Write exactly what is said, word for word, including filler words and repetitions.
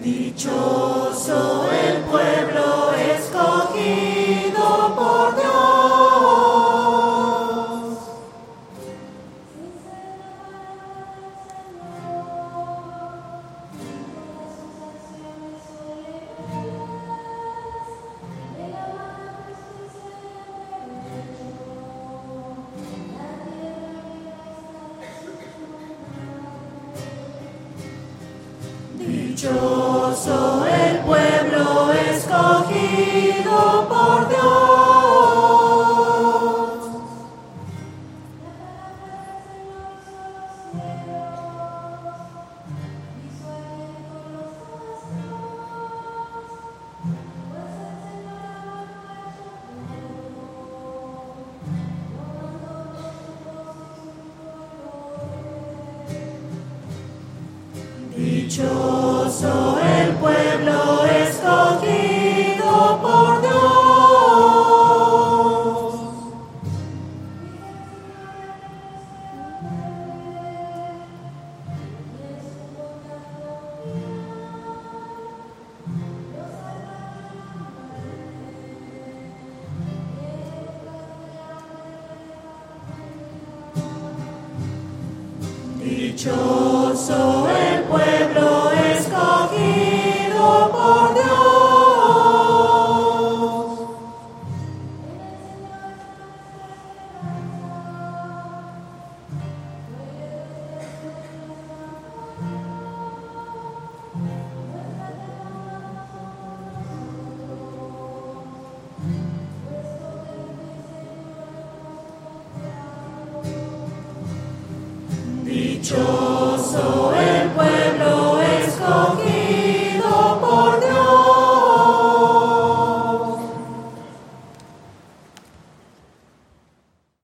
Dichoso el pueblo escogido por Dios. Dichoso el pueblo escogido por Dios. Dichoso el pueblo escogido por Dios. Dichoso el pueblo escogido por Dios. Dichoso